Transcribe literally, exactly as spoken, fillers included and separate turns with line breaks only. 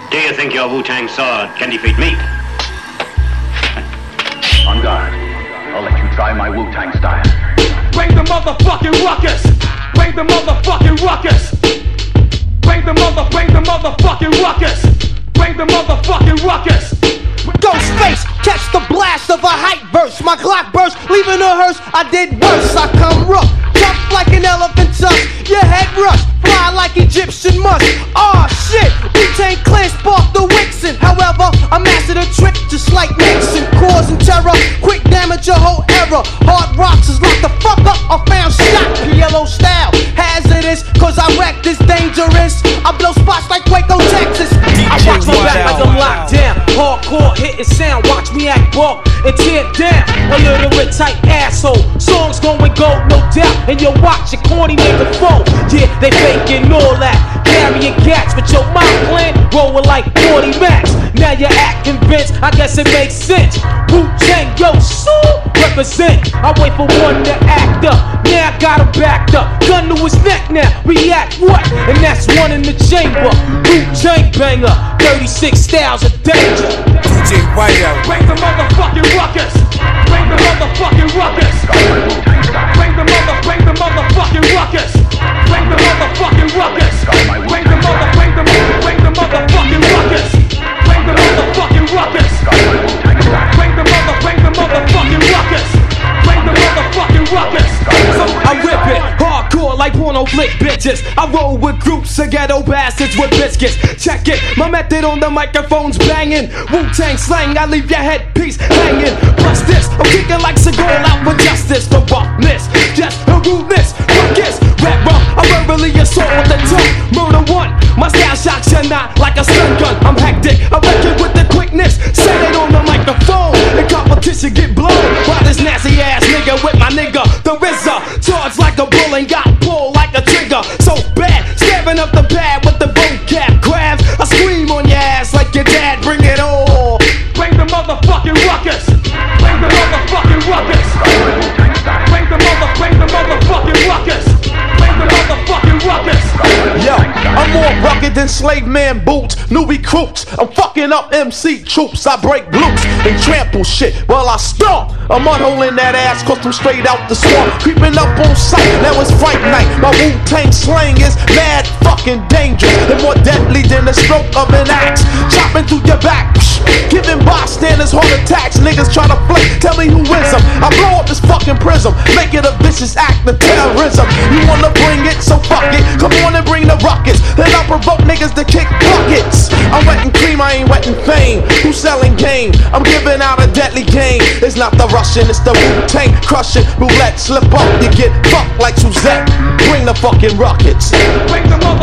Do you think your Wu-Tang sword can defeat me?
On guard. I'll let you try my Wu-Tang style.
Bring the motherfucking ruckus! Bring the motherfucking ruckus! Bring the mother, bring the motherfucking ruckus! Bring the motherfucking ruckus!
Ghostface, catch the blast of a hype verse. My Glock burst, leaving a hearse. I did worse. I come rough, tough like an elephant tusk. Your head rush, fly like Egyptian musk. Aw shit, Wu-Tang Clan sparked the Wixen. However, I mastered a trick just like Nixon. Causing terror, quick damage your whole era. Hard rocks is locked the fuck up. I found shot, P L O style. Hazardous, cause I wreck this dangerous. I blow spots like Waco, Texas. I watch my back like I'm locked down. Hardcore hitting sound, watch me act broke and tear down. A literate type asshole. Songs going gold, no doubt. And you watch your corny nigga fold. Yeah, they faking all that. Carrying cats, but your mind plan rolling like forty max. Now you act convinced, I guess it makes sense. Wu-Tang, yo, so represent. I wait for one to act up. Now I got him backed up. Gun to his neck now, react what? And that's one in the chamber. Wu-Tang banger, thirty-six styles of danger.
D J Whiteout.
Bring the motherfucking ruckus! Bring the motherfucking ruckus! Bring the mother, bring the motherfucking ruckus! Bring the motherfucking ruckus! Bring the mother, bring the mother, bring the motherfucking ruckus! Bring the motherfucking ruckus! Bring the mother, bring the motherfucking ruckus! Bring the motherfucking ruckus!
I rip it, hardcore like porno flick bitches. I roll with groups of ghetto bastards with biscuits. Check it, my method on the microphone's banging. Wu-Tang slang, I leave your headpiece hanging. Plus this, I'm kicking like Seagal out for justice. The roughness, just the rudeness. Ruckus, rap rough, I verbally assault with the tongue. Murder one, my style shocks you not like a stun gun. I'm hectic, I reckon with the quickness. Say it on the microphone, the competition get blown by this nasty ass nigga with my nigga, the R Z A. Charged like a bull and got pulled like a trigger. So bad, stabbing up the pad with the vocab grabs. I scream on your ass like your dad, bring it on.
Bring the motherfucking ruckus! Bring the motherfucking ruckus! Bring the mother, bring the motherfucking ruckus! Bring the motherfucking ruckus!
Yo, I'm more rugged than slave man boots, new recruits. I'm fucking up M C troops. I break glutes and trample shit while I stomp. I'm unholing that ass cause I'm straight out the swamp. Creeping up on sight, now it's fight night. My Wu-Tang slang is mad fucking dangerous and more deadly than the stroke of an axe. Chopping through your back, giving bystanders heart attacks. Niggas try to flick, tell me who is them. I blow up this fucking prism, make it a vicious act of terrorism. You wanna bring it, so fuck it. Come on and bring the ruckus, then I'll provoke niggas to kick buckets. I'm wetting cream, I ain't wetting fame. Who's selling game? I'm giving out a deadly game. It's not the Russian, it's the Wu-Tang crushing. Roulette, slip up, you get fucked like Suzette. Bring the fucking ruckus.
Bring the mother